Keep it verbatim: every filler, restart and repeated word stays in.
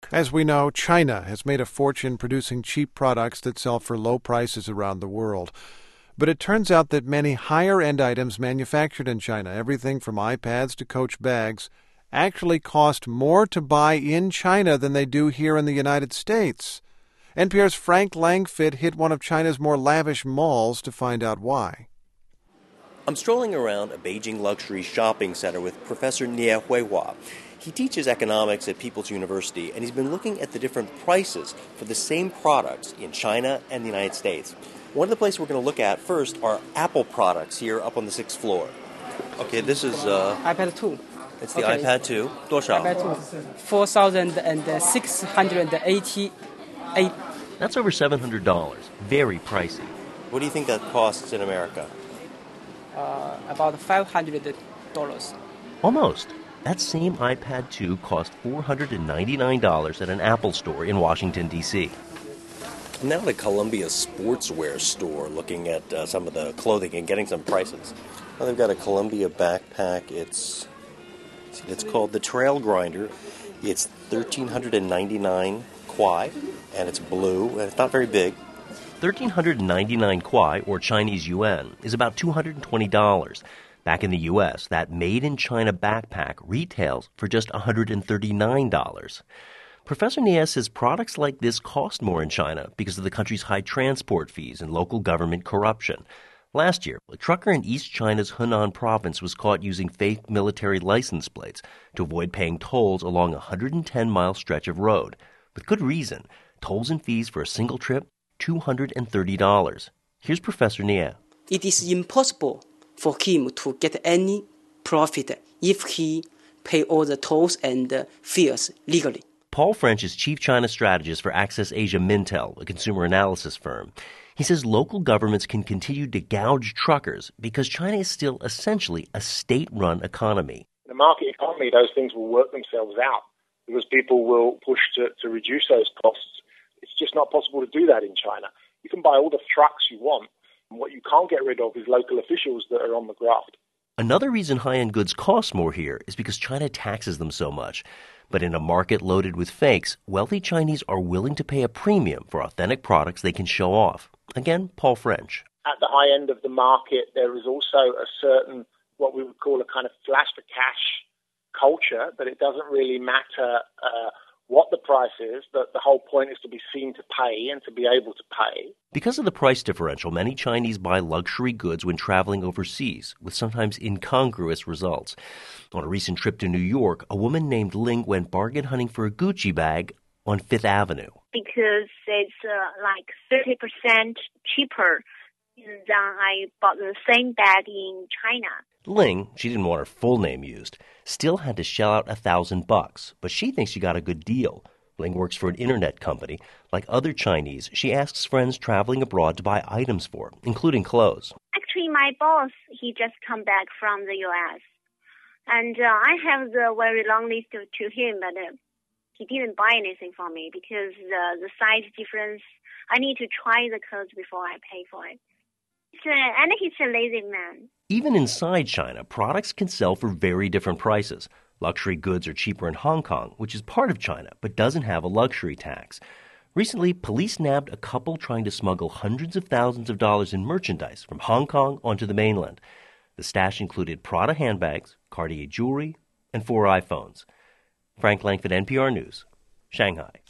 As we know, China has made a fortune producing cheap products that sell for low prices around the world. But it turns out that many higher-end items manufactured in China, everything from iPads to Coach bags, actually cost more to buy in China than they do here in the United States. N P R's Frank Langfitt hit one of China's more lavish malls to find out why. I'm strolling around a Beijing luxury shopping center with Professor Nie Huihua. He teaches economics at People's University, and he's been looking at the different prices for the same products in China and the United States. One of the places we're going to look at first are Apple products here up on the sixth floor. Okay, this is... Uh, iPad two. It's the okay. iPad two. 多少? iPad two. four thousand six hundred eighty-eight. That's over seven hundred dollars. Very pricey. What do you think that costs in America? Uh, about five hundred dollars. Almost. That same iPad two cost four hundred ninety-nine dollars at an Apple store in Washington, D C I'm now at a Columbia sportswear store looking at uh, some of the clothing and getting some prices. Well, they've got a Columbia backpack. It's it's called the Trail Grinder. It's one thousand three hundred ninety-nine kwai, and it's blue, and it's not very big. one thousand three hundred ninety-nine kwai, or Chinese yuan, is about two hundred twenty dollars. Back in the U S, that made-in-China backpack retails for just one hundred thirty-nine dollars. Professor Nie says products like this cost more in China because of the country's high transport fees and local government corruption. Last year, a trucker in East China's Henan province was caught using fake military license plates to avoid paying tolls along a one hundred ten mile stretch of road. With good reason. Tolls and fees for a single trip, two hundred thirty dollars. Here's Professor Nie. It is impossible for him to get any profit if he pay all the tolls and fees legally. Paul French is chief China strategist for Access Asia Mintel, a consumer analysis firm. He says local governments can continue to gouge truckers because China is still essentially a state-run economy. In a market economy, those things will work themselves out because people will push to, to reduce those costs. It's just not possible to do that in China. You can buy all the trucks you want. What you can't get rid of is local officials that are on the graft. Another reason high-end goods cost more here is because China taxes them so much. But in a market loaded with fakes, wealthy Chinese are willing to pay a premium for authentic products they can show off. Again, Paul French. At the high end of the market, there is also a certain, what we would call a kind of flash for cash culture, that it doesn't really matter uh, what the price is, that the whole point is to be seen to pay and to be able to pay. Because of the price differential, many Chinese buy luxury goods when traveling overseas, with sometimes incongruous results. On a recent trip to New York, a woman named Ling went bargain hunting for a Gucci bag on Fifth Avenue. Because it's uh, like thirty percent cheaper than I bought the same bag in China. Ling, she didn't want her full name used, still had to shell out a thousand bucks, but she thinks she got a good deal. Ling works for an internet company. Like other Chinese, she asks friends traveling abroad to buy items for, including clothes. Actually, my boss, he just come back from the U S And uh, I have the very long list to him, but uh, he didn't buy anything for me because uh, the size difference, I need to try the clothes before I pay for it. Uh, and he's a lazy man. Even inside China, products can sell for very different prices. Luxury goods are cheaper in Hong Kong, which is part of China, but doesn't have a luxury tax. Recently, police nabbed a couple trying to smuggle hundreds of thousands of dollars in merchandise from Hong Kong onto the mainland. The stash included Prada handbags, Cartier jewelry, and four iPhones. Frank Langfitt, N P R News, Shanghai.